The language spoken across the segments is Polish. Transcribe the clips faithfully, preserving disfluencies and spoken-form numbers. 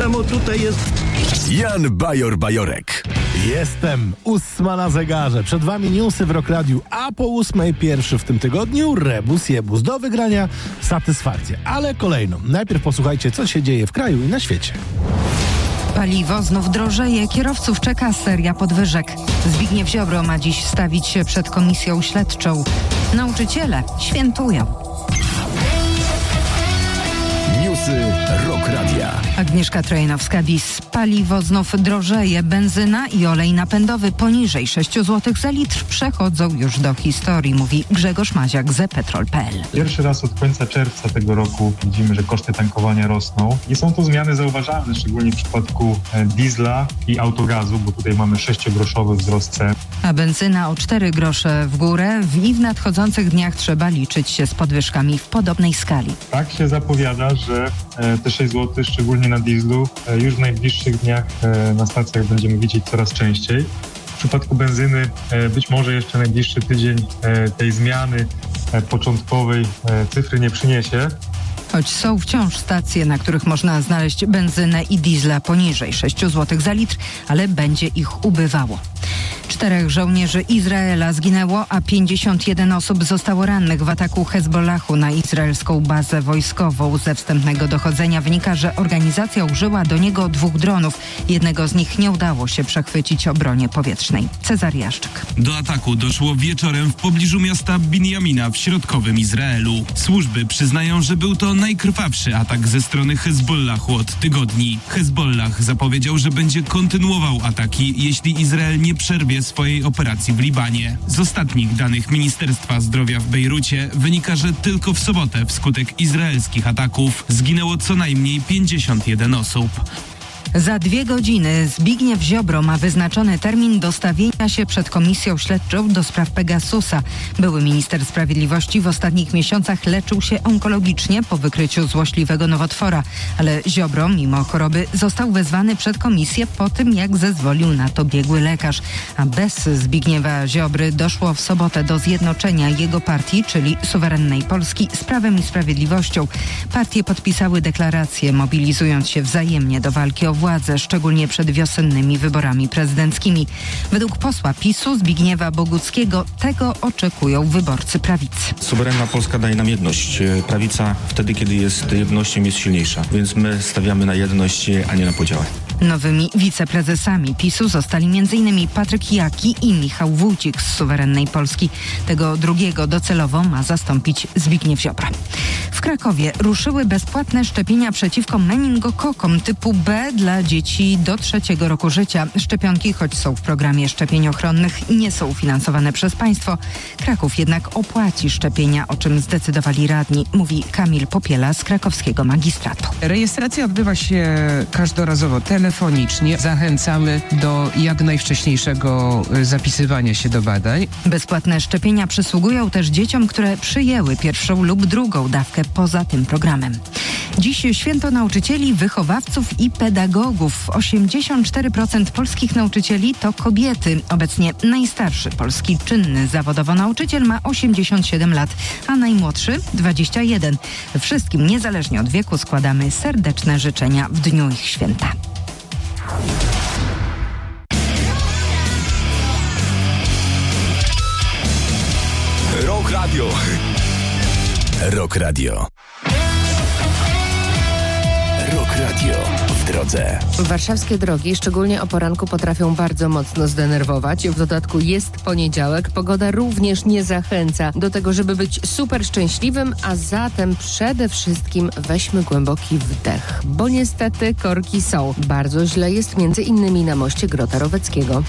samo tutaj jest. Jan Bajor-Bajorek. Jestem, ósma na zegarze. Przed wami newsy w Rock Radiu, a po ósmej pierwszy w tym tygodniu rebus jebus. Do wygrania satysfakcję, ale kolejną. Najpierw posłuchajcie, co się dzieje w kraju i na świecie. Paliwo znów drożeje, kierowców czeka seria podwyżek. Zbigniew Ziobro ma dziś stawić się przed komisją śledczą. Nauczyciele świętują. Newsy Rock Radia. Agnieszka Trojanowska-Bis. Paliwo znów drożeje. Benzyna i olej napędowy poniżej sześć złotych za litr przechodzą już do historii, mówi Grzegorz Maziak z petrol kropka pe el. Pierwszy raz od końca czerwca tego roku widzimy, że koszty tankowania rosną i są to zmiany zauważalne, szczególnie w przypadku diesla i autogazu, bo tutaj mamy sześciogroszowy wzrost cen. A benzyna o cztery grosze w górę i w nadchodzących dniach trzeba liczyć się z podwyżkami w podobnej skali. Tak się zapowiada, że te sześć złotych, szczególnie na dieslu, już w najbliższych dniach na stacjach będziemy widzieć coraz częściej. W przypadku benzyny być może jeszcze najbliższy tydzień tej zmiany początkowej cyfry nie przyniesie. Choć są wciąż stacje, na których można znaleźć benzynę i diesla poniżej sześć złotych za litr, ale będzie ich ubywało. Czterech żołnierzy Izraela zginęło, a pięćdziesiąt jeden osób zostało rannych w ataku Hezbollahu na izraelską bazę wojskową. Ze wstępnego dochodzenia wynika, że organizacja użyła do niego dwóch dronów. Jednego z nich nie udało się przechwycić obronie powietrznej. Cezary Jaszczyk. Do ataku doszło wieczorem w pobliżu miasta Binjamina w środkowym Izraelu. Służby przyznają, że był to najkrwawszy atak ze strony Hezbollahu od tygodni. Hezbollah zapowiedział, że będzie kontynuował ataki, jeśli Izrael nie przerwie swojej operacji w Libanie. Z ostatnich danych Ministerstwa Zdrowia w Bejrucie wynika, że tylko w sobotę wskutek izraelskich ataków zginęło co najmniej pięćdziesiąt jeden osób. Za dwie godziny Zbigniew Ziobro ma wyznaczony termin dostawienia się przed komisją śledczą do spraw Pegasusa. Były minister sprawiedliwości w ostatnich miesiącach leczył się onkologicznie po wykryciu złośliwego nowotwora, ale Ziobro mimo choroby został wezwany przed komisję po tym, jak zezwolił na to biegły lekarz. A bez Zbigniewa Ziobry doszło w sobotę do zjednoczenia jego partii, czyli Suwerennej Polski, z Prawem i Sprawiedliwością. Partie podpisały deklarację, mobilizując się wzajemnie do walki o władzę, szczególnie przed wiosennymi wyborami prezydenckimi. Według posła PiSu Zbigniewa Boguckiego tego oczekują wyborcy prawicy. Suwerenna Polska daje nam jedność. Prawica wtedy, kiedy jest jednością, jest silniejsza. Więc my stawiamy na jedność, a nie na podziały. Nowymi wiceprezesami PiSu zostali m.in. Patryk Jaki i Michał Wójcik z Suwerennej Polski. Tego drugiego docelowo ma zastąpić Zbigniew Ziobro. W Krakowie ruszyły bezpłatne szczepienia przeciwko meningokokom typu B dla dzieci do trzeciego roku życia. Szczepionki, choć są w programie szczepień ochronnych, nie są finansowane przez państwo. Kraków jednak opłaci szczepienia, o czym zdecydowali radni, mówi Kamil Popiela z krakowskiego magistratu. Rejestracja odbywa się każdorazowo telefonicznie. Zachęcamy do jak najwcześniejszego zapisywania się do badań. Bezpłatne szczepienia przysługują też dzieciom, które przyjęły pierwszą lub drugą dawkę poza tym programem. Dziś święto nauczycieli, wychowawców i pedagogów. osiemdziesiąt cztery procent polskich nauczycieli to kobiety. Obecnie najstarszy polski czynny zawodowo nauczyciel ma osiemdziesiąt siedem lat, a najmłodszy dwadzieścia jeden. Wszystkim, niezależnie od wieku, składamy serdeczne życzenia w dniu ich święta. Rock Radio. Rock Radio. Rock Radio w drodze. Warszawskie drogi, szczególnie o poranku, potrafią bardzo mocno zdenerwować. W dodatku jest poniedziałek. Pogoda również nie zachęca do tego, żeby być super szczęśliwym, a zatem przede wszystkim weźmy głęboki wdech, bo niestety korki są. Bardzo źle jest między innymi na moście Grota Roweckiego.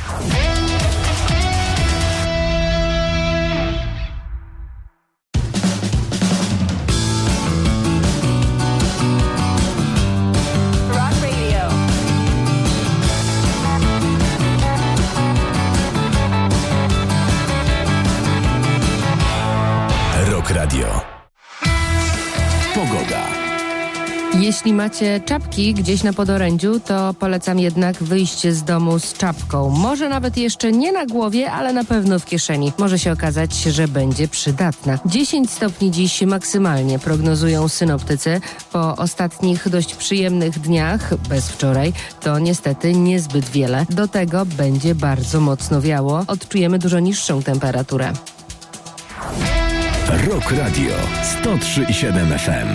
Radio. Pogoda. Jeśli Jeśli macie czapki gdzieś na podorędziu, to polecam jednak wyjść z domu z czapką. Może nawet jeszcze nie na głowie, ale na pewno w kieszeni. Może się okazać, że będzie przydatna. dziesięć stopni dziś maksymalnie prognozują synoptycy. Po ostatnich dość przyjemnych dniach, bez wczoraj, to niestety niezbyt wiele. Do tego będzie bardzo mocno wiało. Odczujemy dużo niższą temperaturę. Rock Radio sto trzy i siedem F M.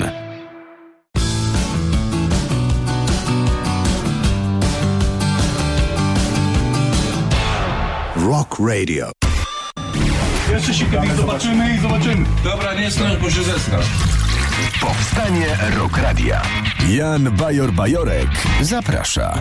Rock Radio. Jeszcze się kiedyś zobaczymy i zobaczymy. Dobra, nie stąd, bo się zestrasz. Powstanie Rock Radia. Jan Bajor-Bajorek zaprasza.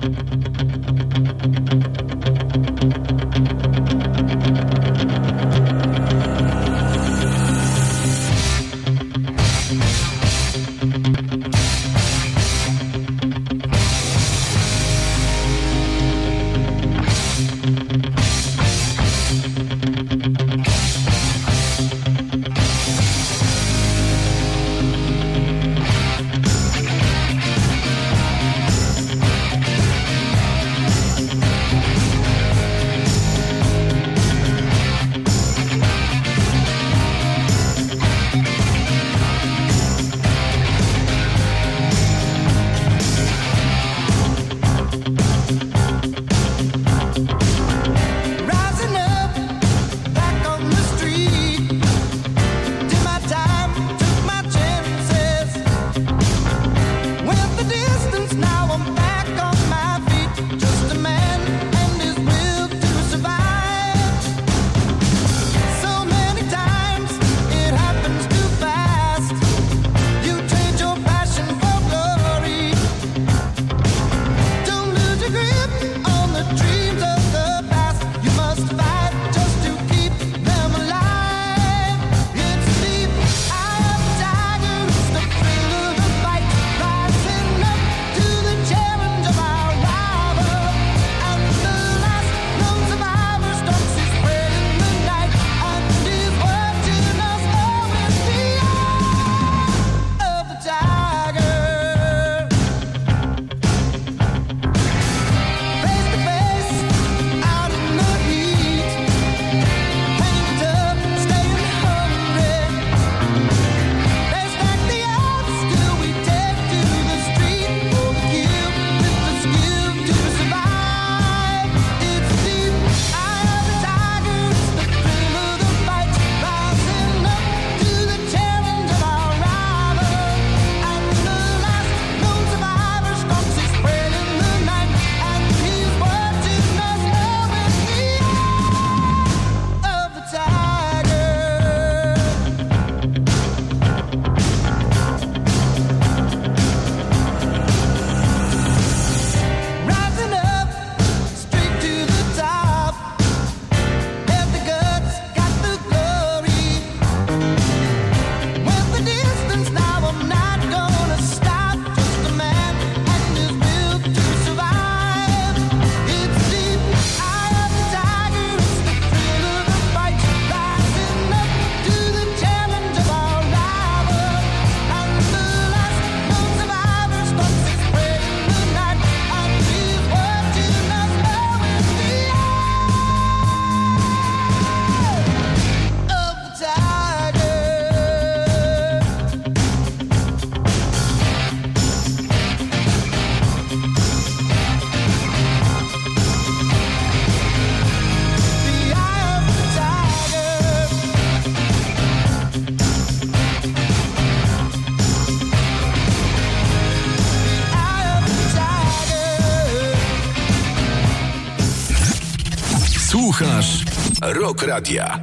Słuchasz Rock Radia.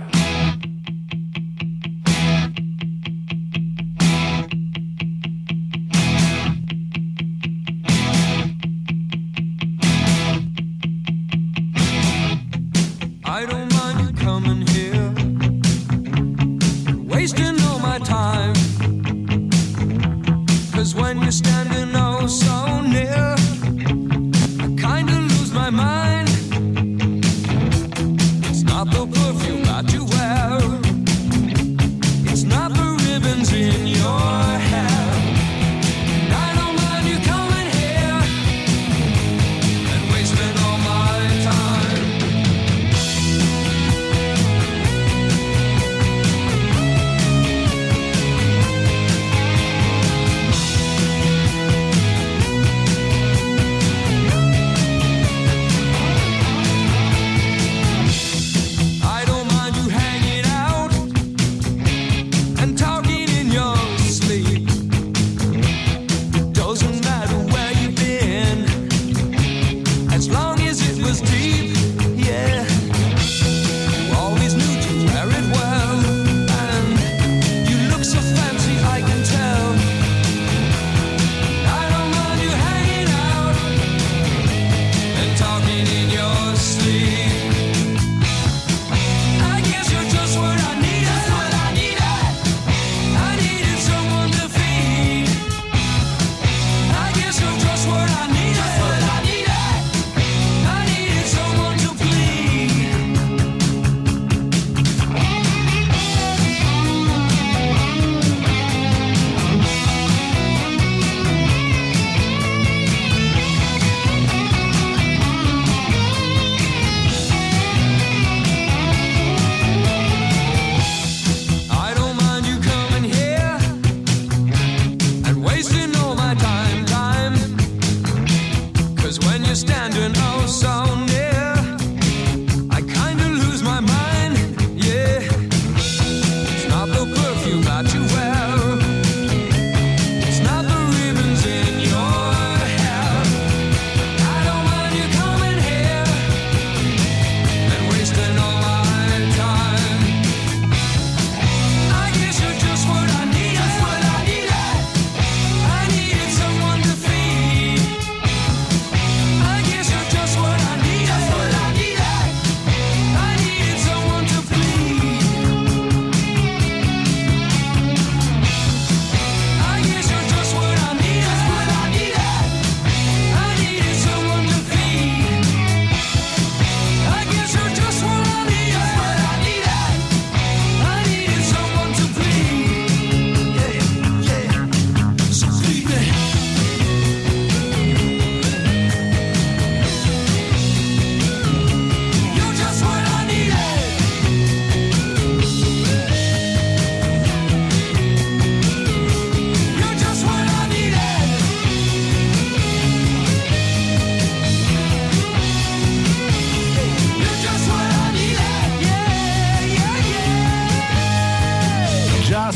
I don't mind you coming here, wasting all my time, 'cause when you're standing oh so near, I kinda lose my mind. It's not the perfume that you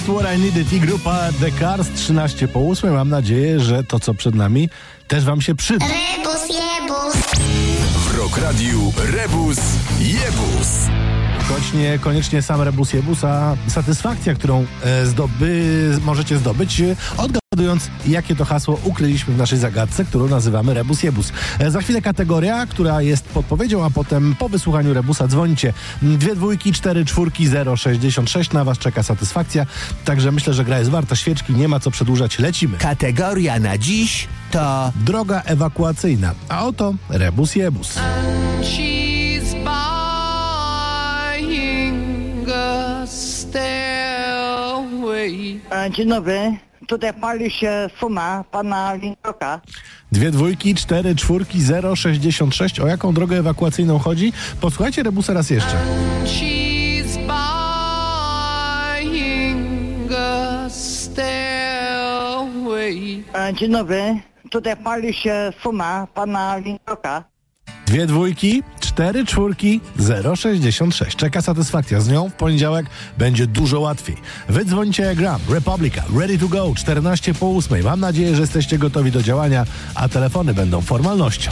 What I Needed i grupa The Cars, trzynaście po ósmej. Mam nadzieję, że to, co przed nami, też wam się przyda. Rebus Jebus. W Rock Radiu Rebus Jebus. Choć nie koniecznie sam rebus jebus, a satysfakcja, którą e, zdoby, możecie zdobyć, e, odgadując, jakie to hasło ukryliśmy w naszej zagadce, którą nazywamy rebus jebus. E, za chwilę kategoria, która jest podpowiedzią, a potem po wysłuchaniu rebusa dzwonicie. Dwie dwójki, cztery czwórki, zero sześćdziesiąt sześć. Na was czeka satysfakcja. Także myślę, że gra jest warta świeczki. Nie ma co przedłużać. Lecimy. Kategoria na dziś to droga ewakuacyjna. A oto rebus jebus. Dzień dobry, tutaj pali się suma pana Linkoka. Dwie dwójki, cztery czwórki, zero sześćdziesiąt sześć. O jaką drogę ewakuacyjną chodzi? Posłuchajcie rebusa raz jeszcze. Dzień dobry, tutaj pali się suma pana Linkoka. Dwie dwójki, cztery czwórki, zero sześćdziesiąt sześć. Czeka satysfakcja. Z nią w poniedziałek będzie dużo łatwiej. Wy dzwonicie jak gram. Republica, ready to go, czternaście po ósmej. Mam nadzieję, że jesteście gotowi do działania, a telefony będą formalnością.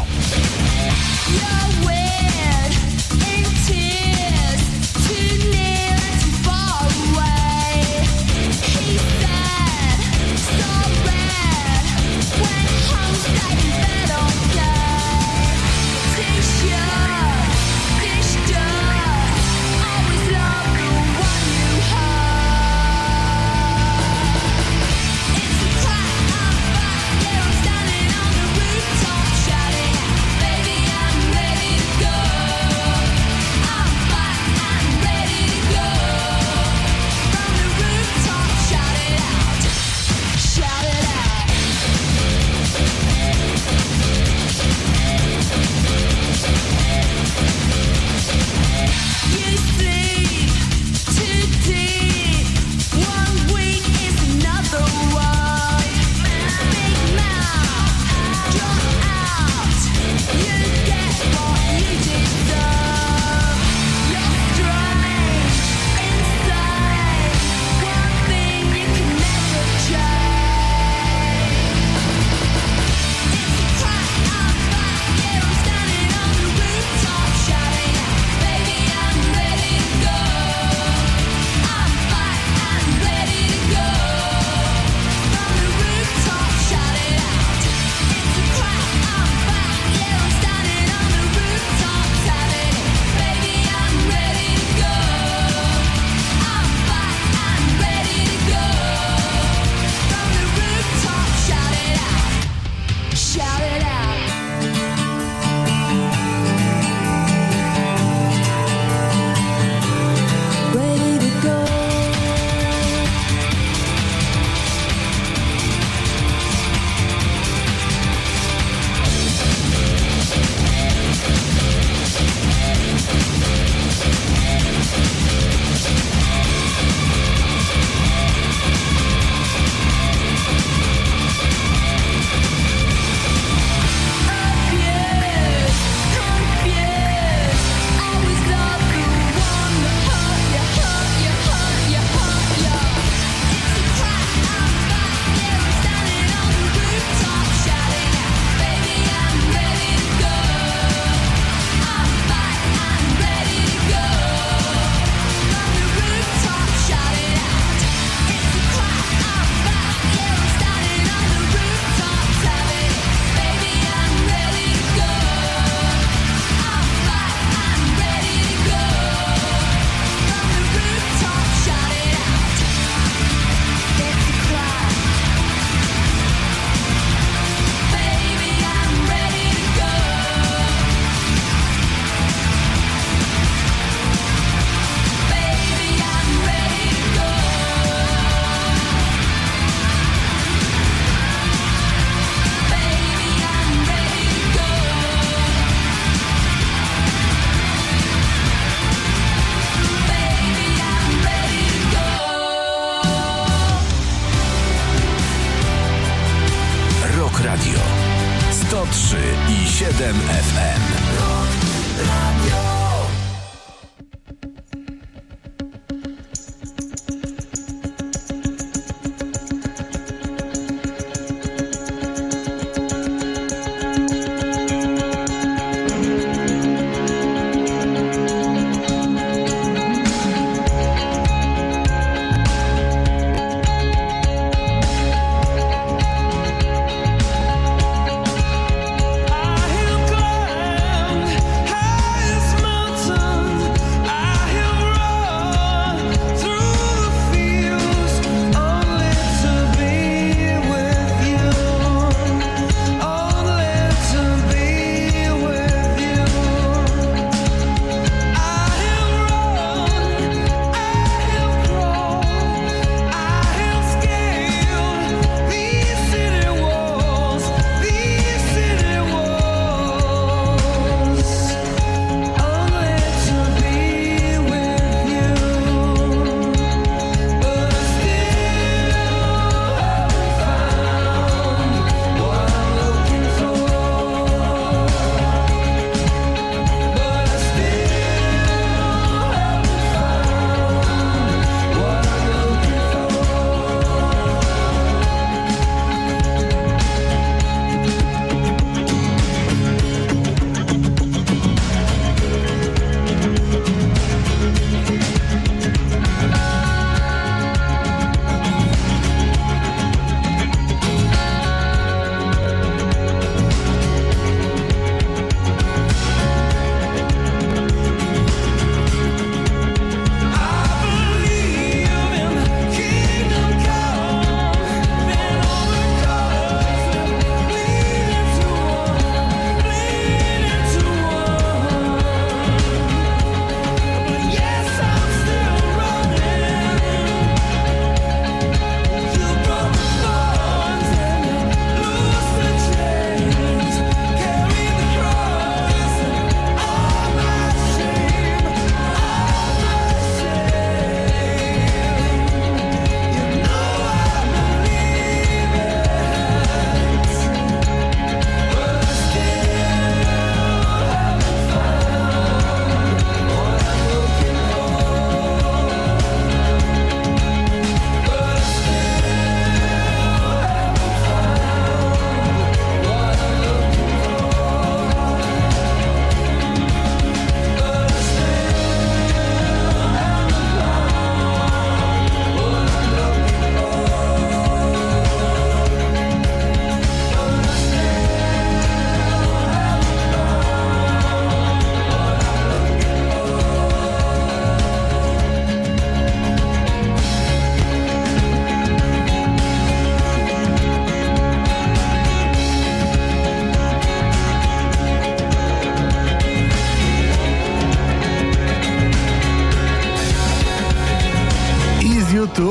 sto trzy i siedem F M.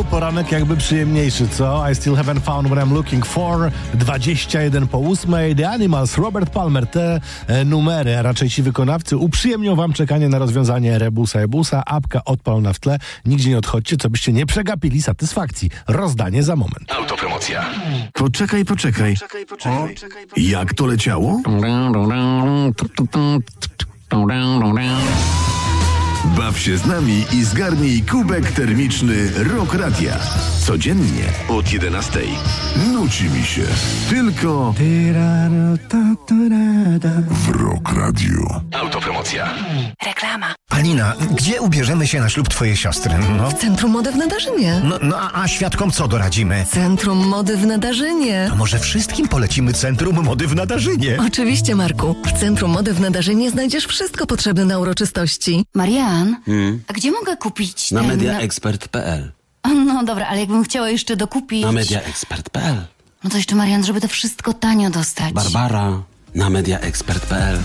poranek jakby przyjemniejszy, co? I still haven't found what I'm looking for. dwadzieścia jeden po ósmej. The Animals, Robert Palmer. Te e, numery, a raczej ci wykonawcy uprzyjemnią wam czekanie na rozwiązanie Rebusa Jebusa. Apka odpal na w tle. Nigdzie nie odchodźcie, co byście nie przegapili satysfakcji. Rozdanie za moment. Autopromocja. Poczekaj, poczekaj. O, jak to leciało? Baw się z nami i zgarnij kubek termiczny Rock Radia. Codziennie od jedenastej. Nuci mi się. Tylko w Rock Radio. Autopromocja. Reklama. Alina, gdzie ubierzemy się na ślub twojej siostry? No. W Centrum Mody w Nadarzynie. No, no a, a świadkom co doradzimy? Centrum Mody w Nadarzynie. A może wszystkim polecimy Centrum Mody w Nadarzynie? Oczywiście, Marku. W Centrum Mody w Nadarzynie znajdziesz wszystko potrzebne na uroczystości. Marian, Hmm? a gdzie mogę kupić Na ten... mediaexpert kropka p l. No dobra, ale jakbym chciała jeszcze dokupić... Na mediaexpert kropka p l. No to jeszcze, Marian, żeby to wszystko tanio dostać. Barbara, na mediaexpert kropka p l.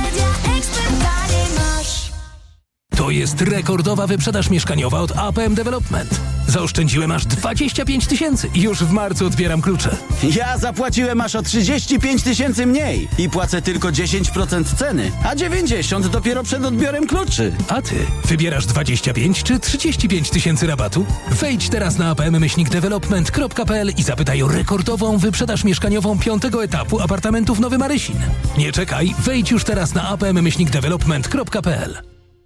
To jest rekordowa wyprzedaż mieszkaniowa od A P M Development. Zaoszczędziłem aż dwadzieścia pięć tysięcy i już w marcu odbieram klucze. Ja zapłaciłem aż o trzydzieści pięć tysięcy mniej i płacę tylko dziesięć procent ceny, a dziewięćdziesiąt dopiero przed odbiorem kluczy. A ty wybierasz dwadzieścia pięć czy trzydzieści pięć tysięcy rabatu? Wejdź teraz na a p m myślnik development kropka p l i zapytaj o rekordową wyprzedaż mieszkaniową piątego etapu apartamentów Nowy Marysin. Nie czekaj, wejdź już teraz na a p m myślnik development kropka p l.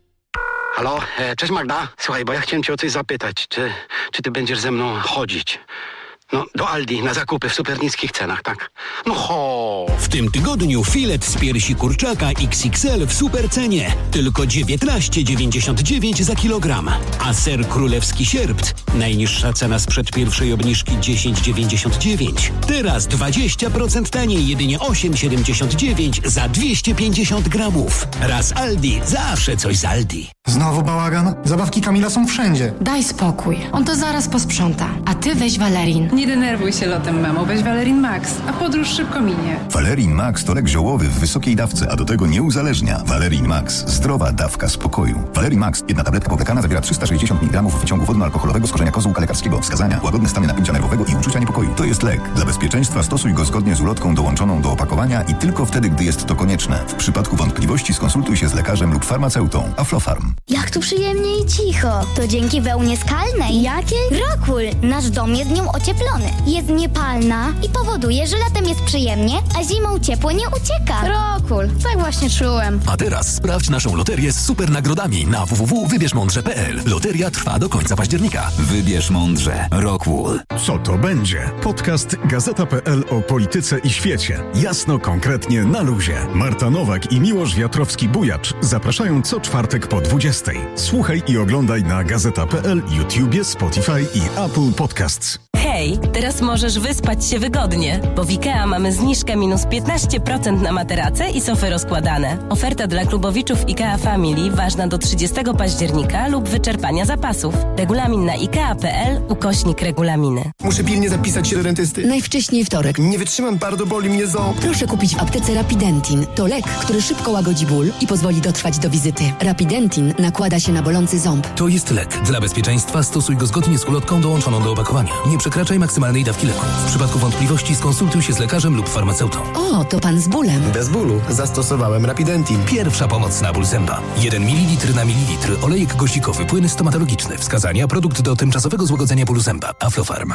Halo, cześć Magda. Słuchaj, bo ja chciałem cię o coś zapytać. Czy, czy ty będziesz ze mną chodzić? No, do Aldi na zakupy w super niskich cenach, tak? No ho! W tym tygodniu filet z piersi kurczaka X X L w super cenie. Tylko dziewiętnaście dziewięćdziesiąt dziewięć za kilogram. A ser królewski sierpt. Najniższa cena sprzed pierwszej obniżki dziesięć dziewięćdziesiąt dziewięć. Teraz dwadzieścia procent taniej, jedynie osiem siedemdziesiąt dziewięć za dwieście pięćdziesiąt gramów. Raz Aldi, zawsze coś z Aldi. Znowu bałagan? Zabawki Kamila są wszędzie. Daj spokój. On to zaraz posprząta. A ty weź Valerin. Nie denerwuj się lotem, mamo. Weź Valerin Max, a podróż szybko minie. Valerin Max to lek ziołowy w wysokiej dawce, a do tego nie uzależnia. Valerin Max. Zdrowa dawka spokoju. Valerin Max. Jedna tabletka powlekana zawiera trzysta sześćdziesiąt miligramów wyciągu wodno-alkoholowego z korzenia kozłka lekarskiego. Wskazania: łagodne stany napięcia nerwowego i uczucia niepokoju. To jest lek. Dla bezpieczeństwa stosuj go zgodnie z ulotką dołączoną do opakowania i tylko wtedy, gdy jest to konieczne. W przypadku wątpliwości skonsultuj się z lekarzem lub farmaceutą. Aflofarm. Jak tu przyjemnie i cicho. To dzięki wełnie skalnej. Jakiej? Rockwool. Nasz dom jest nią ocieplony. Jest niepalna i powoduje, że latem jest przyjemnie, a zimą ciepło nie ucieka. Rockwool. Tak właśnie czułem. A teraz sprawdź naszą loterię z super nagrodami na w w w kropka wybierz mądrze kropka p l. Loteria trwa do końca października. Wybierz mądrze. Rockwool. Co to będzie? Podcast Gazeta kropka p l o polityce i świecie. Jasno, konkretnie, na luzie. Marta Nowak i Miłosz Wiatrowski-Bujacz zapraszają co czwartek po dwudziestej. Słuchaj i oglądaj na gazeta kropka p l, YouTubie, Spotify i Apple Podcasts. Hej, teraz możesz wyspać się wygodnie, bo w IKEA mamy zniżkę minus piętnaście procent na materace i sofy rozkładane. Oferta dla klubowiczów IKEA Family ważna do trzydziestego października lub wyczerpania zapasów. Regulamin na ikea kropka p l ukośnik regulaminy. Muszę pilnie zapisać się do dentysty. Najwcześniej wtorek. Nie wytrzymam, bardzo boli mnie ząb. Proszę kupić w aptece Rapidentin. To lek, który szybko łagodzi ból i pozwoli dotrwać do wizyty. Rapidentin nakłada się na bolący ząb. To jest lek. Dla bezpieczeństwa stosuj go zgodnie z ulotką dołączoną do opakowania. Nie przekraczaj maksymalnej dawki leku. W przypadku wątpliwości skonsultuj się z lekarzem lub farmaceutą. O, to pan z bólem. Bez bólu. Zastosowałem Rapidentin. Pierwsza pomoc na ból zęba. jeden mililitr na mililitr. Olejek goździkowy. Płyn stomatologiczny. Wskazania: produkt do tymczasowego złagodzenia bólu zęba. Aflofarm.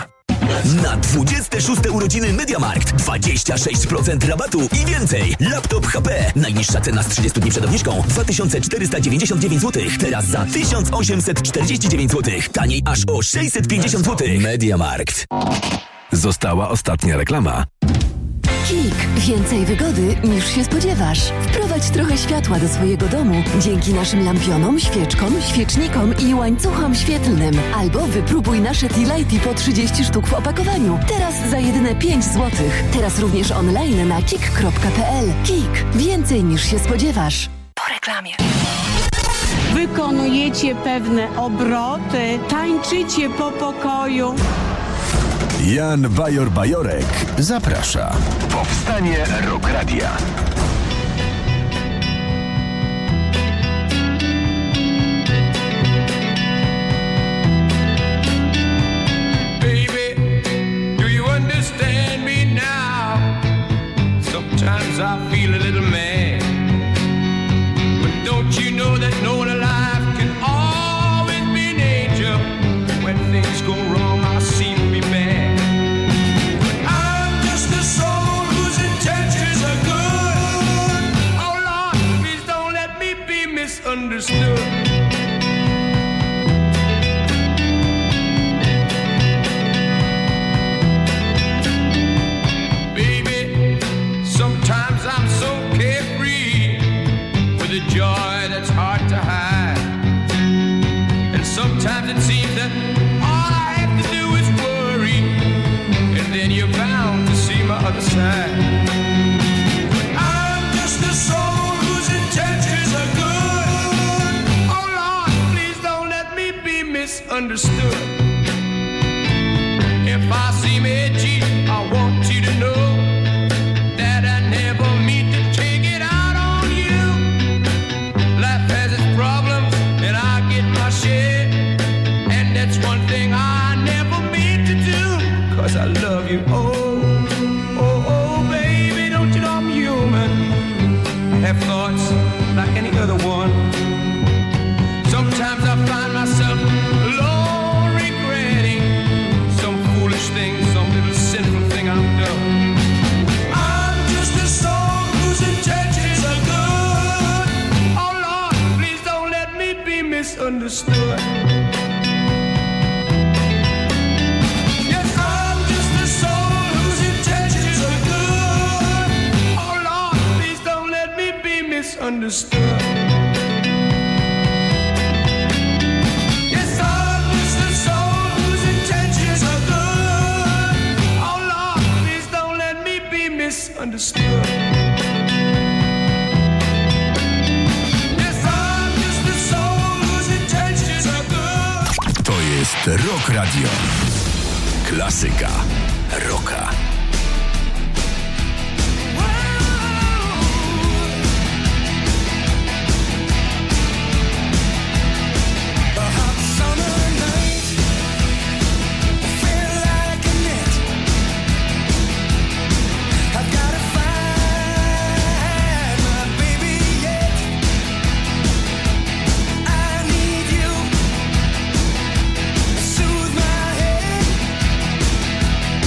Na dwudzieste szóste urodziny MediaMarkt. dwadzieścia sześć procent rabatu i więcej. Laptop H P. Najniższa cena z trzydziestu dni przed obniżką dwa tysiące czterysta dziewięćdziesiąt dziewięć złotych. Teraz za tysiąc osiemset czterdzieści dziewięć złotych. Taniej aż o sześćset pięćdziesiąt złotych. MediaMarkt. Została ostatnia reklama. Kik. Więcej wygody niż się spodziewasz. Wprowadź trochę światła do swojego domu dzięki naszym lampionom, świeczkom, świecznikom i łańcuchom świetlnym. Albo wypróbuj nasze T-Lighty po trzydzieści sztuk w opakowaniu. Teraz za jedyne pięć złotych. Teraz również online na kik kropka p l. Kik. Więcej niż się spodziewasz. Po reklamie. Wykonujecie pewne obroty, tańczycie po pokoju. Jan Bajor-Bajorek zaprasza. Powstanie Rock Radia. misunderstood. Baby, sometimes I'm so carefree with a joy that's hard to hide. And sometimes it seems that all I have to do is worry, and then you're bound to see my other side. I'm just a soul whose intentions are good. Oh Lord, please don't let me be misunderstood. If I seem edgy, I want you to know that I never mean to take it out on you. Life has its problems, and I get my share. And that's one thing I never mean to do, 'cause I love you. Oh, oh, oh, baby, don't you know I'm human? I have thoughts like any other one. Sometimes I find myself alone, regretting some foolish thing, some little sinful thing I've done. I'm just a soul whose intentions are good. Oh Lord, please don't let me be misunderstood. Yes, I'm just a soul whose intentions are good. Oh Lord, please don't let me be misunderstood. Yes, I'm just a soul whose intentions are good. Oh Lord, please don't let me be misunderstood. Yes, I'm just a soul whose intentions are good. To jest Rock Radio. Klasyka rocka. Soothe my head.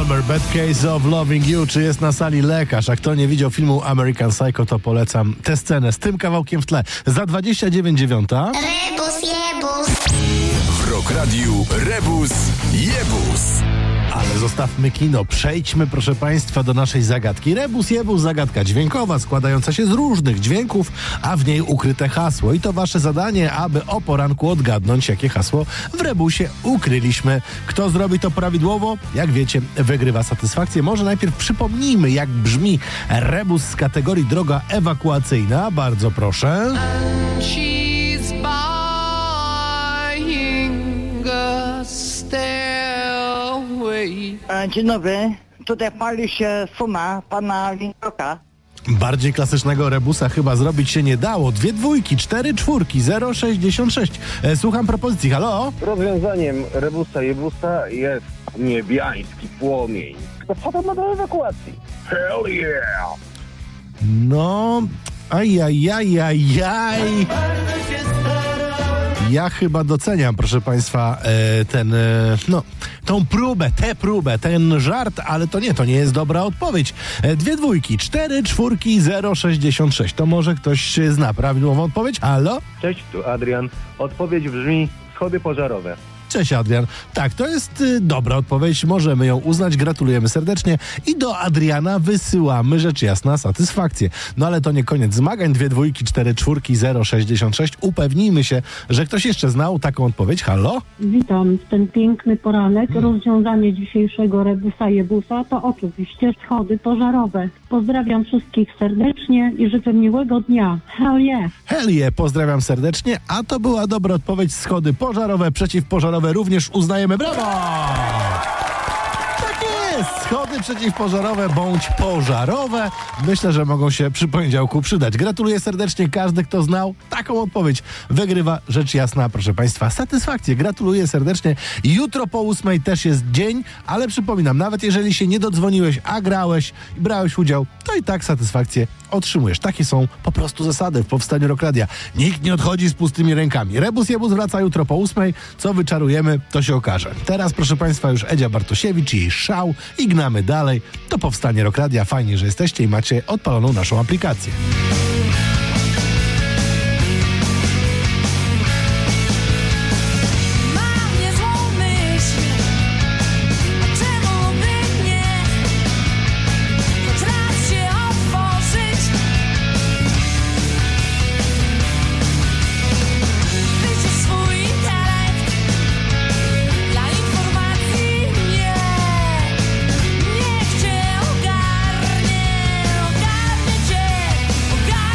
Palmer, Bad Case of Loving You. Czy jest na sali lekarz? A kto nie widział filmu American Psycho, to polecam tę scenę z tym kawałkiem w tle. Za dwadzieścia dziewięć dziewiąta. Rebus Jebus. W Rock Radiu Rebus Jebus. Ale zostawmy kino, przejdźmy proszę Państwa do naszej zagadki. Rebus Jebus, zagadka dźwiękowa składająca się z różnych dźwięków, a w niej ukryte hasło. I to wasze zadanie, aby o poranku odgadnąć, jakie hasło w rebusie ukryliśmy. Kto zrobi to prawidłowo, jak wiecie, wygrywa satysfakcję. Może najpierw przypomnijmy, jak brzmi rebus z kategorii droga ewakuacyjna. Bardzo proszę. She's buying a stairway. Dzień dobry, tutaj pali się suma pana Linkoka. Bardziej klasycznego rebusa chyba zrobić się nie dało. Dwie dwójki, cztery czwórki, zero sześćdziesiąt sześć. E, słucham propozycji, halo? Rozwiązaniem rebusa jebusa jest niebiański płomień. To podobno do ewakuacji. Hell yeah! No, ajajajajaj. Ja chyba doceniam, proszę Państwa, e, ten, e, no, tą próbę, tę próbę, ten żart, ale to nie, to nie jest dobra odpowiedź. E, dwie dwójki, cztery czwórki, zero sześćdziesiąt sześć. To może ktoś zna prawidłową odpowiedź? Halo? Cześć, tu Adrian. Odpowiedź brzmi schody pożarowe. Cześć Adrian. Tak, to jest y, dobra odpowiedź, możemy ją uznać, gratulujemy serdecznie i do Adriana wysyłamy rzecz jasna satysfakcję. No ale to nie koniec zmagań, dwie dwójki, cztery czwórki, zero sześćdziesiąt sześć. Upewnijmy się, że ktoś jeszcze znał taką odpowiedź. Halo? Witam w ten piękny poranek. Rozwiązanie dzisiejszego rebusa jebusa to oczywiście schody pożarowe. Pozdrawiam wszystkich serdecznie i życzę miłego dnia. Hell yeah! Hell yeah, pozdrawiam serdecznie, a to była dobra odpowiedź, schody pożarowe, przeciwpożarowe również uznajemy, brawo! Tak jest, schody przeciwpożarowe bądź pożarowe, myślę, że mogą się przy poniedziałku przydać. Gratuluję serdecznie, każdy kto znał taką odpowiedź wygrywa, rzecz jasna, proszę Państwa, satysfakcję. Gratuluję serdecznie. Jutro po ósmej też jest dzień, ale przypominam, nawet jeżeli się nie dodzwoniłeś, a grałeś i brałeś udział, to i tak satysfakcję otrzymujesz. Takie są po prostu zasady w powstaniu Rock Radia. Nikt nie odchodzi z pustymi rękami. Rebus Jebus wraca jutro po ósmej. Co wyczarujemy, to się okaże. Teraz, proszę Państwa, już Edzia Bartosiewicz i jej szał i gnamy dalej. To powstanie Rock Radia. Fajnie, że jesteście i macie odpaloną naszą aplikację. Got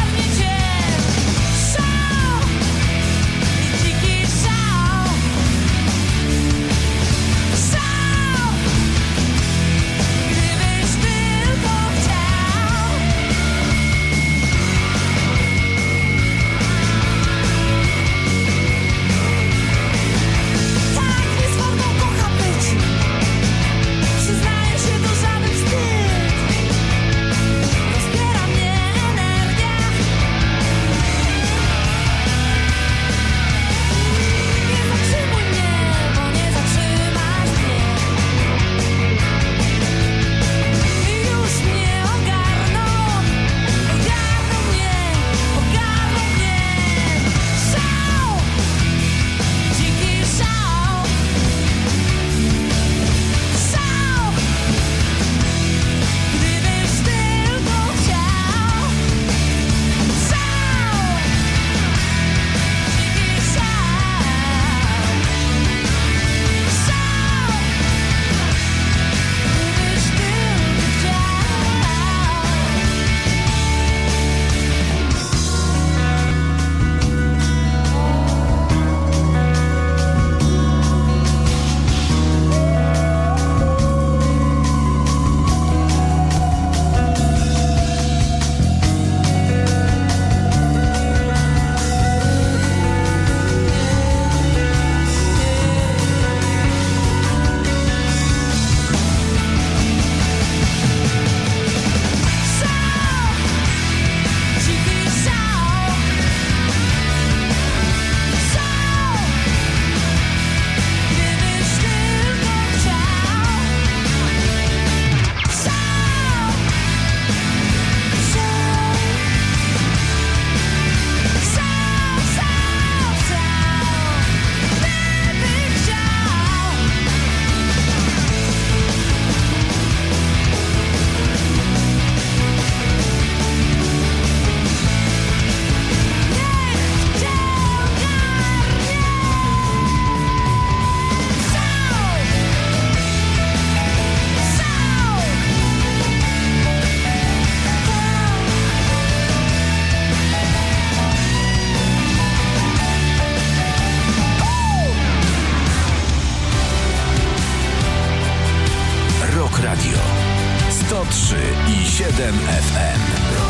siedem F M.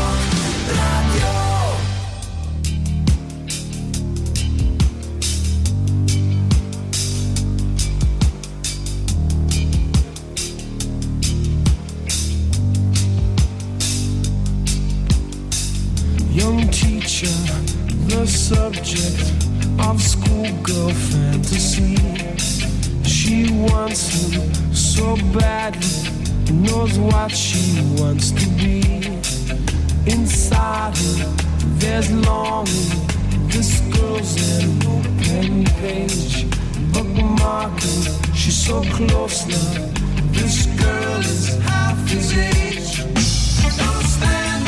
Young teacher, the subject of schoolgirl fantasy. She wants him so badly, knows what she wants to be. Inside her, there's longing. This girl's an open page, bookmarking. She's so close now. This girl is half his age. Don't stand.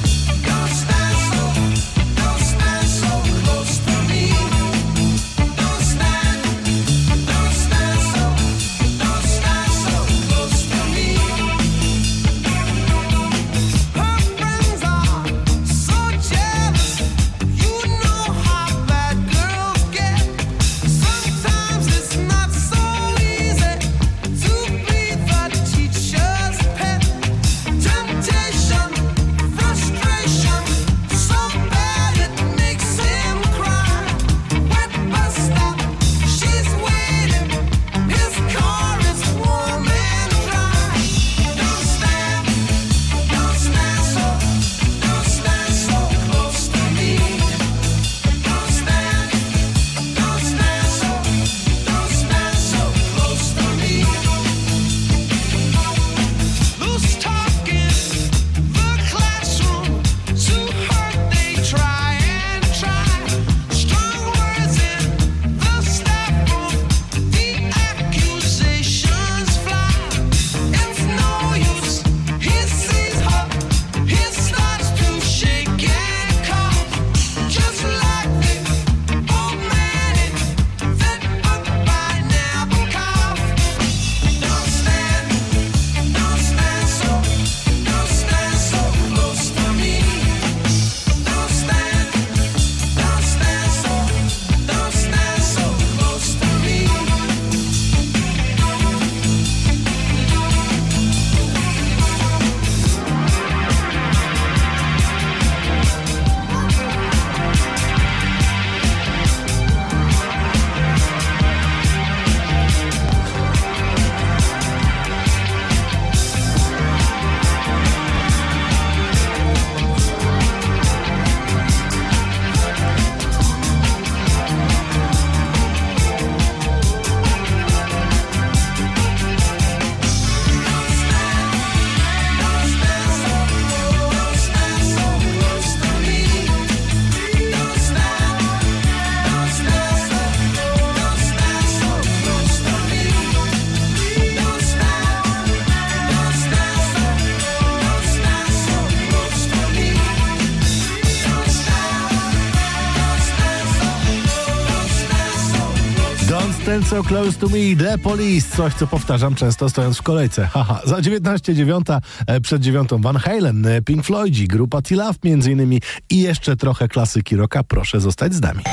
So Close to Me, The Police, coś co powtarzam często stojąc w kolejce. Haha, za dziewiętnaście dziewiąta, przed dziewiątą Van Halen, Pink Floydzi, grupa T-Love między innymi i jeszcze trochę klasyki rocka. Proszę zostać z nami.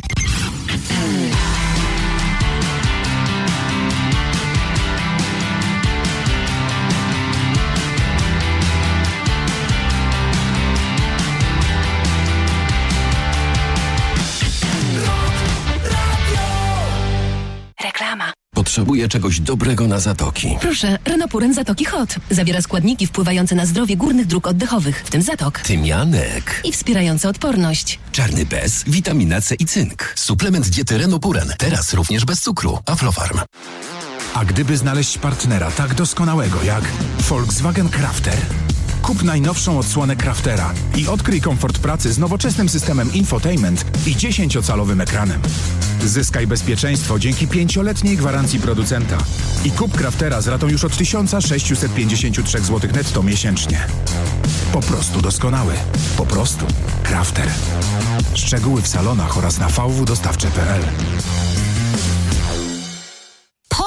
Potrzebuję czegoś dobrego na zatoki. Proszę, Renopuren Zatoki Hot. Zawiera składniki wpływające na zdrowie górnych dróg oddechowych, w tym zatok. Tymianek. I wspierające odporność. Czarny bez, witamina C i cynk. Suplement diety Renopuren. Teraz również bez cukru. Aflofarm. A gdyby znaleźć partnera tak doskonałego jak Volkswagen Crafter? Kup najnowszą odsłonę Craftera i odkryj komfort pracy z nowoczesnym systemem infotainment i dziesięciocalowym ekranem. Zyskaj bezpieczeństwo dzięki pięcioletniej gwarancji producenta. I kup Craftera z ratą już od tysiąc sześćset pięćdziesiąt trzy złotych netto miesięcznie. Po prostu doskonały. Po prostu Crafter. Szczegóły w salonach oraz na v w dostawcze kropka p l. Po co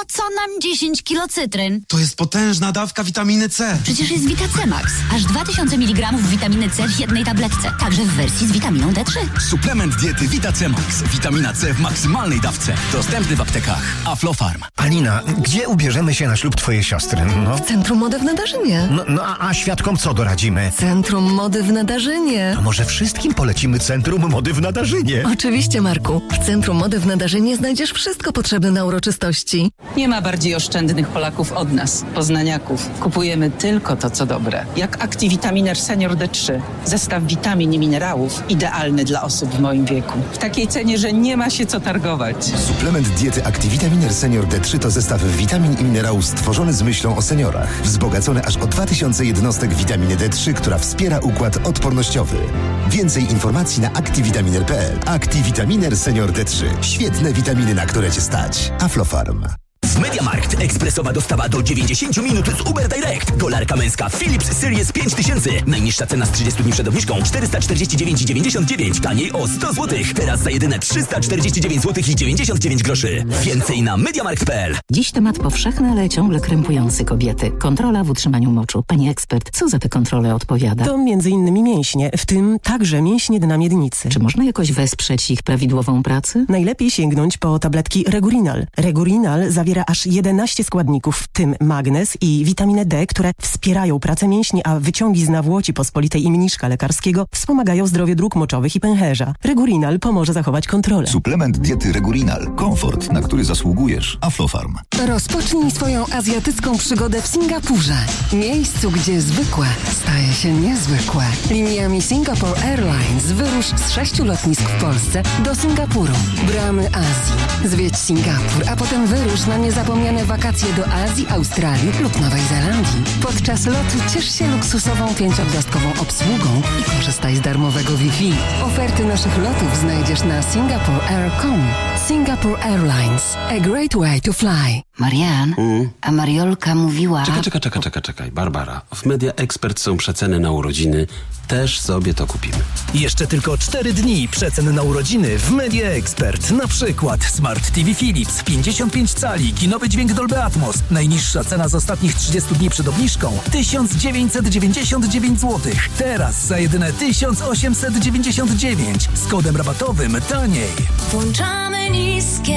mam dziesięć kilo cytryn. To jest potężna dawka witaminy C. Przecież jest Vita C Max. Aż dwa tysiące miligramów witaminy C w jednej tabletce. Także w wersji z witaminą D trzy. Suplement diety Vita C Max. Witamina C w maksymalnej dawce. Dostępny w aptekach. Aflofarm. Alina, gdzie ubierzemy się na ślub twojej siostry? No. W Centrum Mody w Nadarzynie. No, no a, a świadkom co doradzimy? Centrum Mody w Nadarzynie. To może wszystkim polecimy Centrum Mody w Nadarzynie. Oczywiście, Marku. W Centrum Mody w Nadarzynie znajdziesz wszystko potrzebne na uroczystości. Nie ma bardziej oszczędnych Polaków od nas, poznaniaków. Kupujemy tylko to, co dobre. Jak Activitaminer Senior D trzy. Zestaw witamin i minerałów idealny dla osób w moim wieku. W takiej cenie, że nie ma się co targować. Suplement diety Activitaminer Senior D trzy to zestaw witamin i minerałów stworzony z myślą o seniorach. Wzbogacony aż o dwa tysiące jednostek witaminy D trzy, która wspiera układ odpornościowy. Więcej informacji na activitaminer kropka p l. Activitaminer Senior D trzy. Świetne witaminy, na które cię stać. Aflofarm. W MediaMarkt ekspresowa dostawa do dziewięćdziesiąt minut z Uber Direct. Golarka męska Philips Series pięć tysięcy. Najniższa cena z trzydziestu dni przed obniżką czterysta czterdzieści dziewięć dziewięćdziesiąt dziewięć. Taniej o sto złotych. Teraz za jedyne trzysta czterdzieści dziewięć złotych i dziewięćdziesiąt dziewięć groszy. Więcej na mediamarkt kropka p l. Dziś temat powszechny, ale ciągle krępujący kobiety. Kontrola w utrzymaniu moczu. Pani ekspert, co za te kontrole odpowiada? To między innymi mięśnie, w tym także mięśnie dna miednicy. Czy można jakoś wesprzeć ich prawidłową pracę? Najlepiej sięgnąć po tabletki Regurinal. Regurinal zawiera aż jedenaście składników, w tym magnez i witaminę D, które wspierają pracę mięśni, a wyciągi z nawłoci pospolitej i mniszka lekarskiego wspomagają zdrowie dróg moczowych i pęcherza. Regurinal pomoże zachować kontrolę. Suplement diety Regurinal. Komfort, na który zasługujesz. Aflofarm. Rozpocznij swoją azjatycką przygodę w Singapurze. Miejscu, gdzie zwykłe staje się niezwykłe. Liniami Singapore Airlines wyrusz z sześciu lotnisk w Polsce do Singapuru. Bramy Azji. Zwiedź Singapur, a potem wyrusz na niezapomniane wakacje do Azji, Australii lub Nowej Zelandii. Podczas lotu ciesz się luksusową pięciogwiazdkową obsługą i korzystaj z darmowego Wi-Fi. Oferty naszych lotów znajdziesz na singapore air kropka com. Singapore Airlines. A great way to fly. Marian, Mm. a Mariolka mówiła... Czekaj, czekaj, czekaj, czekaj, czekaj. Barbara, w Media Expert są przeceny na urodziny. Też sobie to kupimy. Jeszcze tylko cztery dni przecen na urodziny w Media Expert. Na przykład Smart T V Philips pięćdziesiąt pięć cali, kinowy dźwięk Dolby Atmos. Najniższa cena z ostatnich trzydziestu dni przed obniżką tysiąc dziewięćset dziewięćdziesiąt dziewięć złotych. Teraz za jedyne tysiąc osiemset dziewięćdziesiąt dziewięć. Z kodem rabatowym taniej. Włączamy niskie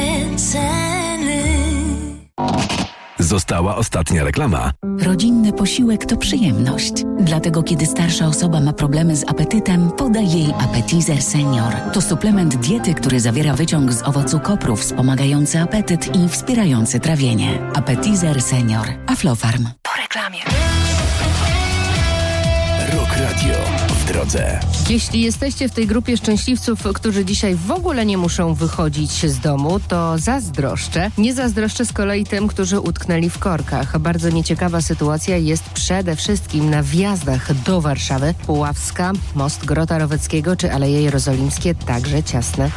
ceny. Została ostatnia reklama. Rodzinny posiłek to przyjemność. Dlatego kiedy starsza osoba ma problemy z apetytem, podaj jej Appetizer Senior. To suplement diety, który zawiera wyciąg z owocu kopru wspomagający apetyt i wspierający trawienie. Appetizer Senior. Aflofarm. Po reklamie. Rock Radio w drodze. Jeśli jesteście w tej grupie szczęśliwców, którzy dzisiaj w ogóle nie muszą wychodzić z domu, to zazdroszczę. Nie zazdroszczę z kolei tym, którzy utknęli w korkach. Bardzo nieciekawa sytuacja jest przede wszystkim na wjazdach do Warszawy. Puławska, Most Grota Roweckiego czy Aleje Jerozolimskie także ciasne.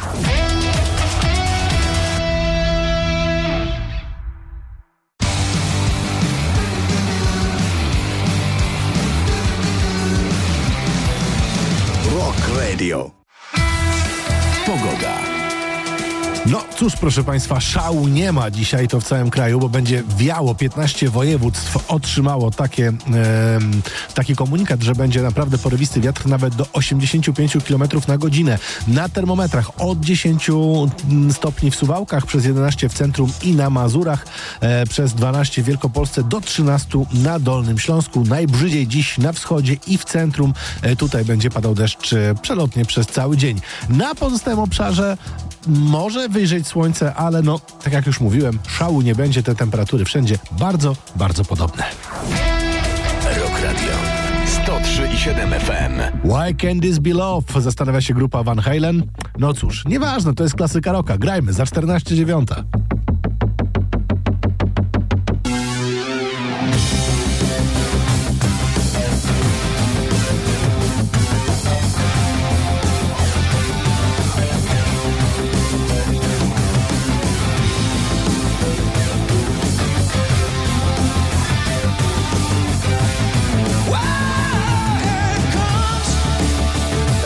Radio. Pogoda. No cóż, proszę Państwa, szału nie ma dzisiaj to w całym kraju, bo będzie wiało. piętnaście województw otrzymało takie, e, taki komunikat, że będzie naprawdę porywisty wiatr nawet do osiemdziesiąt pięć kilometrów na godzinę. Na termometrach od dziesięciu stopni w Suwałkach, przez jedenaście w centrum i na Mazurach, e, przez dwanaście w Wielkopolsce, do trzynastu na Dolnym Śląsku. Najbrzydziej dziś na wschodzie i w centrum. E, tutaj będzie padał deszcz e, przelotnie przez cały dzień. Na pozostałym obszarze może wyjrzeć słońce, ale no, tak jak już mówiłem, szału nie będzie, te temperatury wszędzie bardzo, bardzo podobne. Rock Radio sto trzy i siedem F M. Why Can't This Be Love? Zastanawia się grupa Van Halen. No cóż, nieważne, to jest klasyka rocka. Grajmy za czternaście dziewiąta.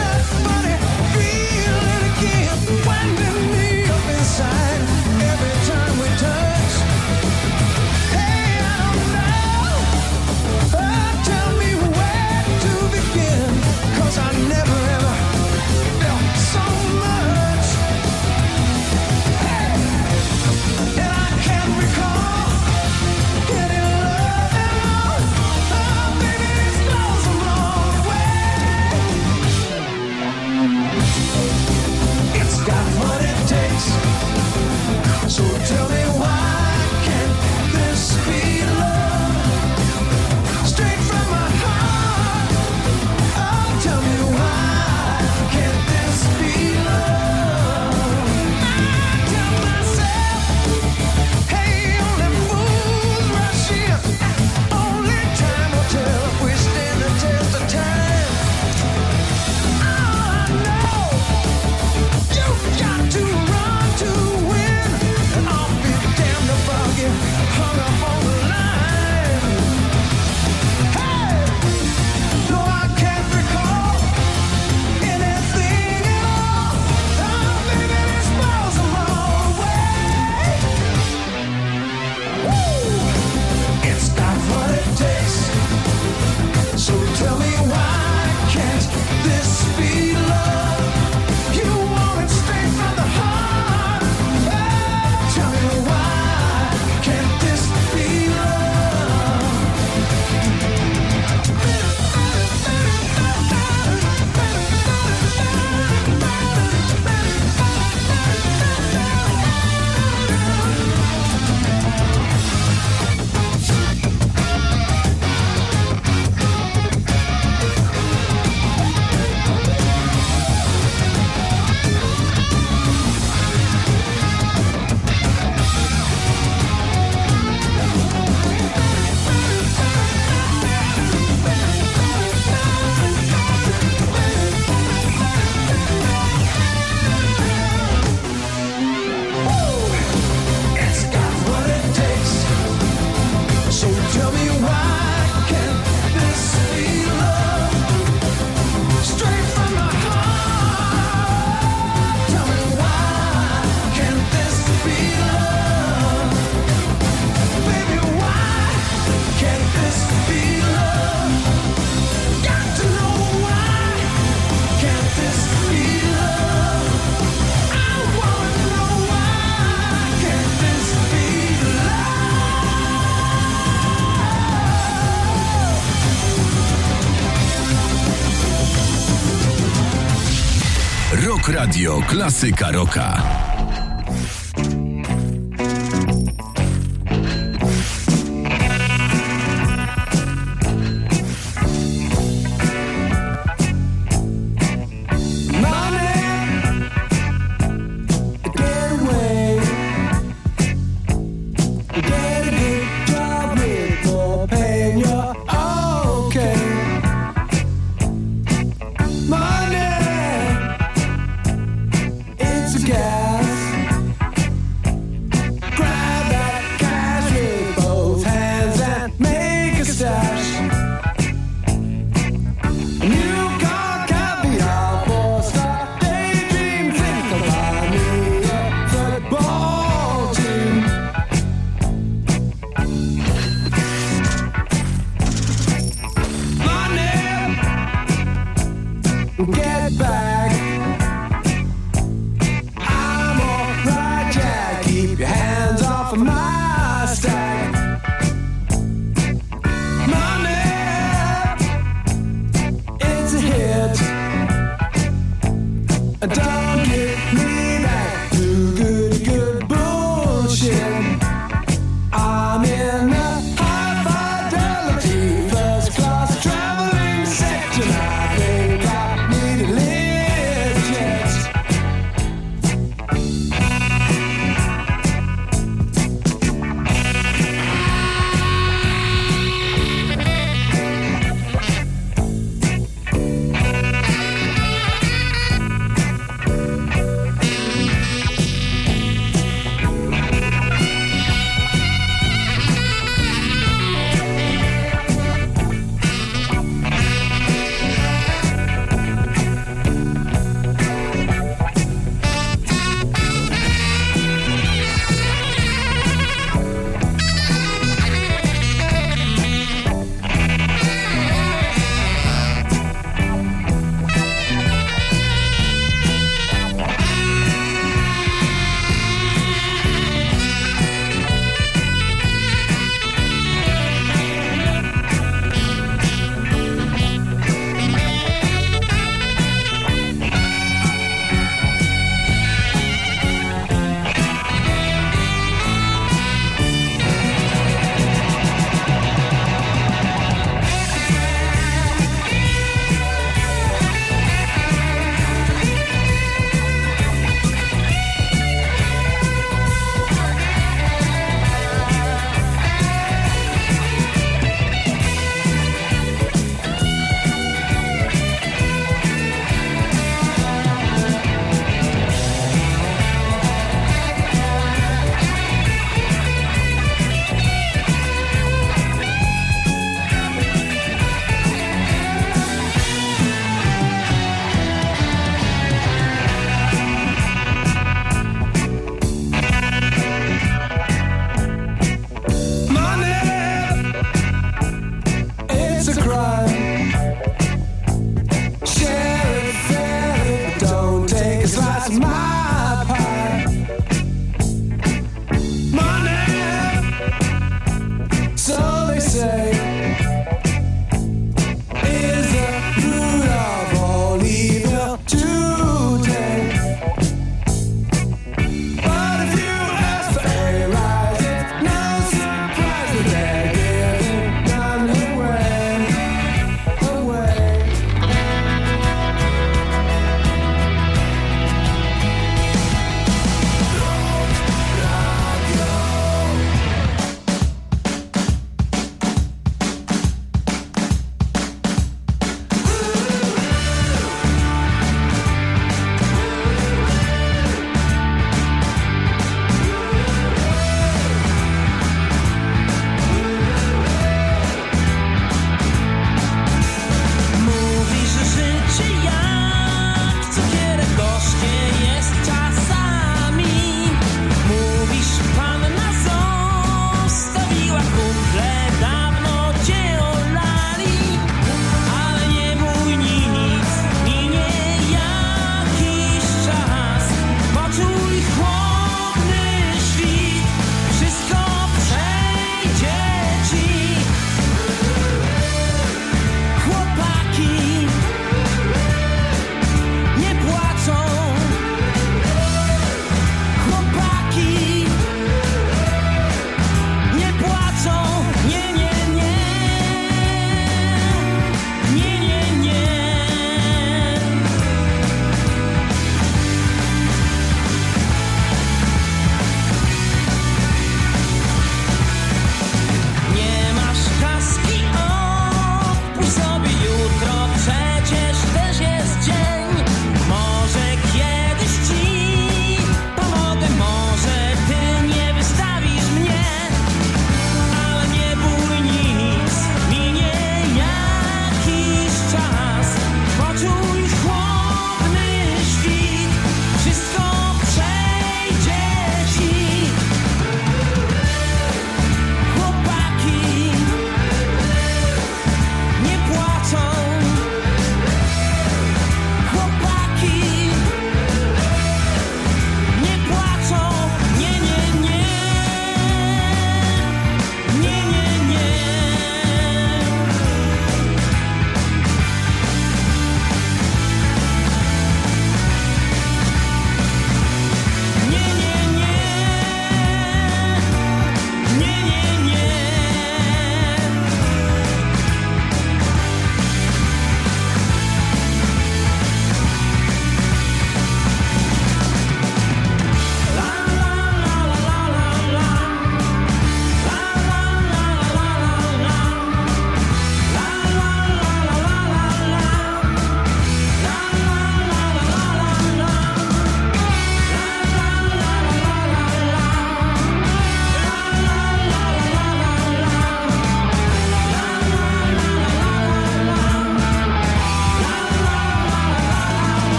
Every Rock Radio Klasyka Rocka. Money, it's a gas.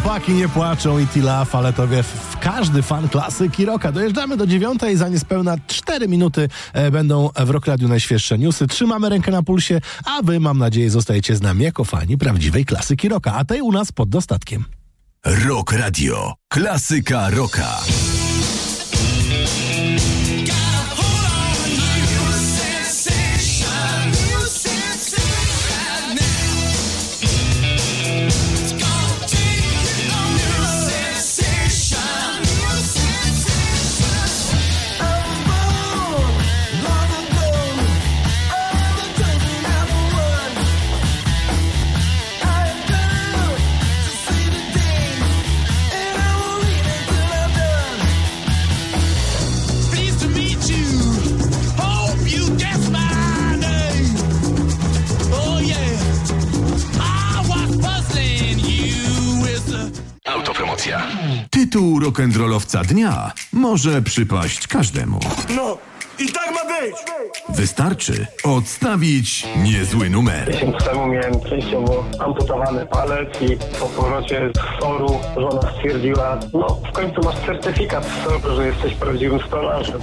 Chłopaki nie płaczą i T-Love, ale to wie w każdy fan klasyki rocka. Dojeżdżamy do dziewiątej, za niespełna cztery minuty e, będą w Rock Radiu najświeższe newsy. Trzymamy rękę na pulsie, a wy, mam nadzieję, zostajecie z nami jako fani prawdziwej klasyki rocka, a tej u nas pod dostatkiem. Rock Radio. Klasyka rocka. Autopromocja. Tytuł rock'n'rollowca dnia może przypaść każdemu. No, i tak ma być! Wystarczy odstawić niezły numer. Miesiąc temu miałem częściowo amputowany palec i po powrocie z soru żona stwierdziła, no w końcu masz certyfikat z soru, że jesteś prawdziwym stolarzem.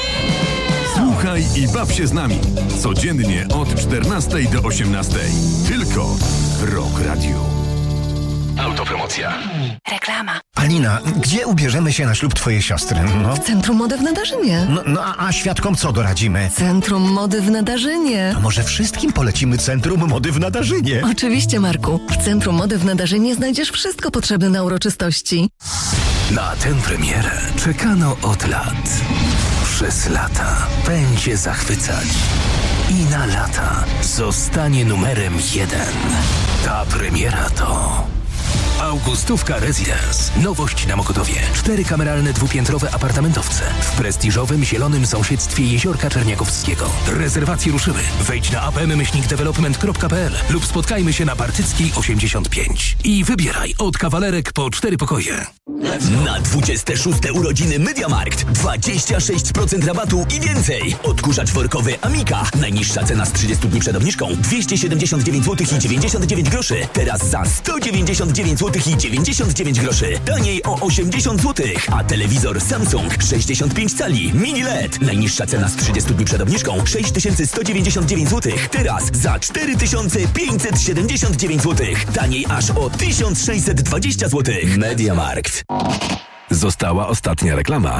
Słuchaj i baw się z nami. Codziennie od czternastej do osiemnastej. Tylko w Rock Radio. Autopromocja. Reklama. Alina, gdzie ubierzemy się na ślub twojej siostry? No. W Centrum Mody w Nadarzynie. No, no a, a świadkom co doradzimy? Centrum Mody w Nadarzynie. To może wszystkim polecimy Centrum Mody w Nadarzynie? Oczywiście, Marku. W Centrum Mody w Nadarzynie znajdziesz wszystko potrzebne na uroczystości. Na tę premierę czekano od lat. Przez lata będzie zachwycać i na lata zostanie numerem jeden. Ta premiera to Augustówka Residence. Nowość na Mokotowie. Cztery kameralne dwupiętrowe apartamentowce w prestiżowym zielonym sąsiedztwie Jeziorka Czerniakowskiego. Rezerwacje ruszyły. Wejdź na a p m myślnik development kropka p l lub spotkajmy się na Partyckiej osiemdziesiąt pięć. I wybieraj od kawalerek po cztery pokoje. Na dwudzieste szóste urodziny MediaMarkt dwadzieścia sześć procent rabatu i więcej. Odkurzacz workowy Amika. Najniższa cena z trzydziestu dni przed obniżką dwieście siedemdziesiąt dziewięć złotych i dziewięćdziesiąt dziewięć groszy. Teraz za sto dziewięćdziesiąt dziewięć złotych i dziewięćdziesiąt dziewięć groszy. Taniej o osiemdziesiąt złotych. A telewizor Samsung sześćdziesiąt pięć cali Mini L E D. Najniższa cena z trzydziestu dni przed obniżką sześć tysięcy sto dziewięćdziesiąt dziewięć złotych. Teraz za cztery tysiące pięćset siedemdziesiąt dziewięć złotych. Taniej aż o tysiąc sześćset dwadzieścia złotych. MediaMarkt. Została ostatnia reklama.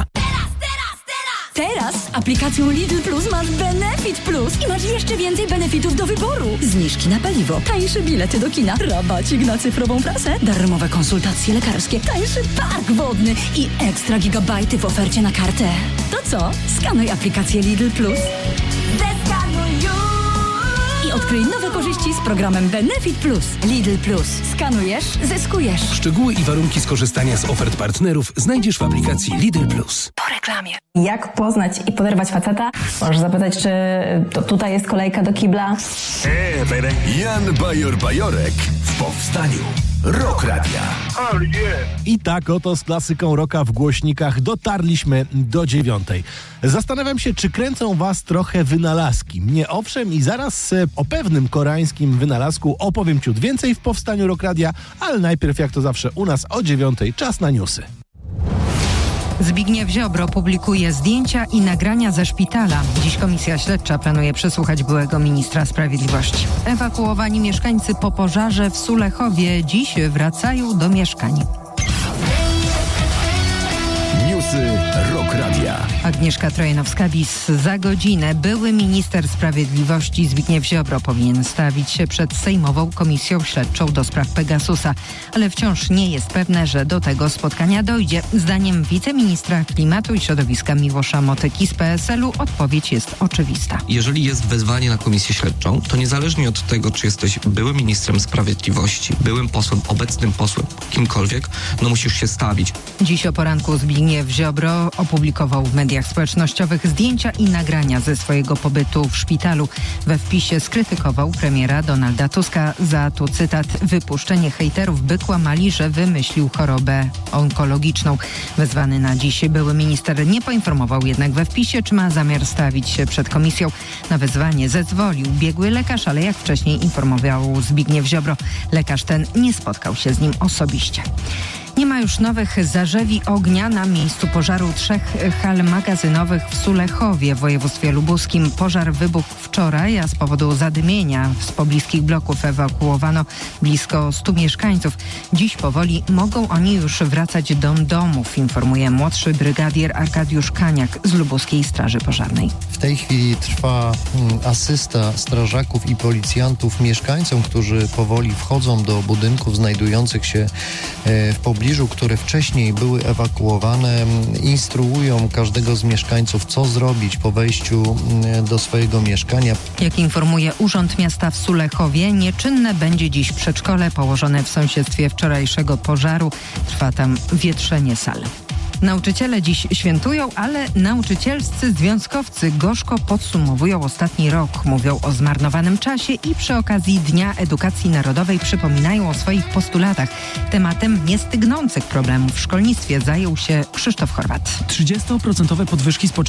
Teraz z aplikacją Lidl Plus masz Benefit Plus i masz jeszcze więcej benefitów do wyboru. Zniżki na paliwo, tańsze bilety do kina, rabacik na cyfrową prasę, darmowe konsultacje lekarskie, tańszy park wodny i ekstra gigabajty w ofercie na kartę. To co? Skanuj aplikację Lidl Plus. Zeskanuj już! I odkryj nowe korzyści z programem Benefit Plus. Lidl Plus. Skanujesz, zyskujesz. Szczegóły i warunki skorzystania z ofert partnerów znajdziesz w aplikacji Lidl Plus. Po reklamie. Jak poznać i poderwać faceta? Możesz zapytać, czy to tutaj jest kolejka do kibla? Hey, baby. Jan Bajor-Bajorek w powstaniu Rock Radia. Oh, yeah. I tak oto z klasyką rocka w głośnikach dotarliśmy do dziewiątej. Zastanawiam się, czy kręcą was trochę wynalazki. Mnie owszem i zaraz o pewnym koreańskim wynalazku opowiem ciut więcej w powstaniu Rock Radia, ale najpierw jak to zawsze u nas o dziewiątej czas na newsy. Zbigniew Ziobro publikuje zdjęcia i nagrania ze szpitala. Dziś komisja śledcza planuje przesłuchać byłego ministra sprawiedliwości. Ewakuowani mieszkańcy po pożarze w Sulechowie dziś wracają do mieszkań. Newsy Rock Radia. Agnieszka Trojanowska-Bis. Za godzinę były minister sprawiedliwości Zbigniew Ziobro powinien stawić się przed Sejmową Komisją Śledczą do spraw Pegasusa, ale wciąż nie jest pewne, że do tego spotkania dojdzie. Zdaniem wiceministra klimatu i środowiska Miłosza Motyki z P S L u odpowiedź jest oczywista. Jeżeli jest wezwanie na komisję śledczą, to niezależnie od tego, czy jesteś byłym ministrem sprawiedliwości, byłym posłem, obecnym posłem, kimkolwiek, no musisz się stawić. Dziś o poranku Zbigniew Ziobro Ziobro opublikował w mediach społecznościowych zdjęcia i nagrania ze swojego pobytu w szpitalu. We wpisie skrytykował premiera Donalda Tuska za, tu cytat, wypuszczenie hejterów, by kłamali, że wymyślił chorobę onkologiczną. Wezwany na dziś były minister nie poinformował jednak we wpisie, czy ma zamiar stawić się przed komisją. Na wezwanie zezwolił biegły lekarz, ale jak wcześniej informował Zbigniew Ziobro, lekarz ten nie spotkał się z nim osobiście. Nie ma już nowych zarzewi ognia na miejscu pożaru trzech hal magazynowych w Sulechowie w województwie lubuskim. Pożar wybuchł wczoraj, a z powodu zadymienia z pobliskich bloków ewakuowano blisko stu mieszkańców. Dziś powoli mogą oni już wracać do domów, informuje młodszy brygadier Arkadiusz Kaniak z Lubuskiej Straży Pożarnej. W tej chwili trwa asysta strażaków i policjantów mieszkańcom, którzy powoli wchodzą do budynków znajdujących się w pobliżu, które wcześniej były ewakuowane, instruują każdego z mieszkańców, co zrobić po wejściu do swojego mieszkania. Jak informuje Urząd Miasta w Sulechowie, nieczynne będzie dziś przedszkole położone w sąsiedztwie wczorajszego pożaru. Trwa tam wietrzenie sal. Nauczyciele dziś świętują, ale nauczycielscy związkowcy gorzko podsumowują ostatni rok. Mówią o zmarnowanym czasie i przy okazji Dnia Edukacji Narodowej przypominają o swoich postulatach. Tematem niestygnących problemów w szkolnictwie zajął się Krzysztof Chorwat. trzydziestoprocentowe podwyżki z początku